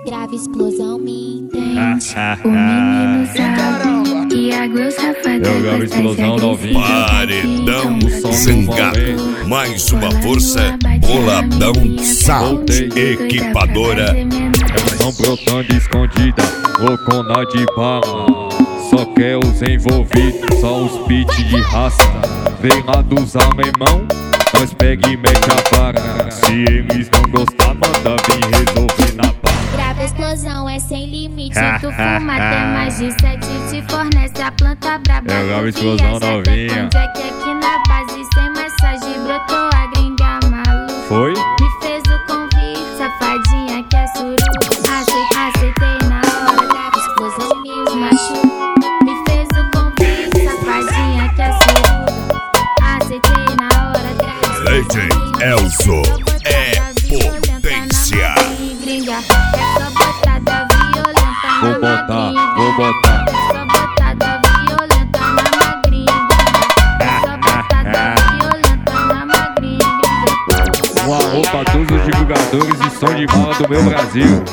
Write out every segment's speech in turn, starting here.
Grave explosão me entende. O menino sabe que a grossa safada Eu gravo explosão novinha. Paredão Zangado. Mais uma força. Boladão Sound. Equipadora. São brotando escondida, loucona de bala. Só quer os envolvidos, só os beats de raça. Vem lá dos alemão, nós pega e mete a vara. Se eles não gostar, manda vir resolver na barra. Grave explosão é sem limite. Tu fuma até mais de 7, te fornece a planta braba. Eu gravo explosão novinha. Onde é que aqui na base sem massagem brotou a gringa maluca? Foi? Me fez o convite, safadinha que é suruba. Aceitei na hora, grave explosão me machuca. Me fez o convite, safadinha que é suruba. Aceitei na hora, grave Legend Elzo é potência. É só botada violenta Vou botar, vou botar. É só botada violenta na magrinha. É só botada violenta na magrinha. Um alô pra todos os divulgadores e som de bala do meu Brasil.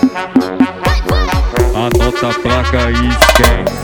Anota a placa e esquece.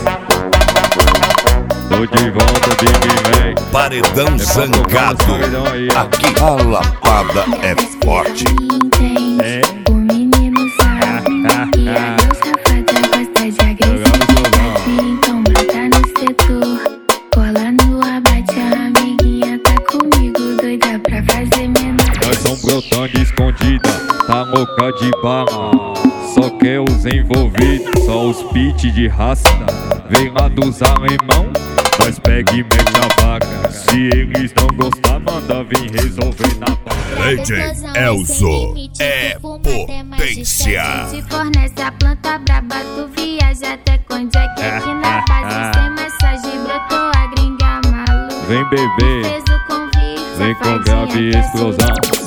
Tô de volta, Big Man. Paredão Zangado. Aqui a lapada é forte. É? O menino sabe que a grossa safada gosta de agressividade. Então brota no setor, cola no abate. A amiguinha tá comigo, doida pra fazer menor. Nós são brotando escondida, tá louca de bala. Só quer os envolvidos, só os beats de raça. Vem lá dos alemão, nós pega e mete a vaca. Se eles não gostar, manda vir resolver na barra. Legend Elzo é potência. Se fornece a planta braba, tu viaja até Konjac. Aqui na base sem massagem brotou a gringa maluca. Vem beber, Fez o convite, vem com safadinha grave que é explosão.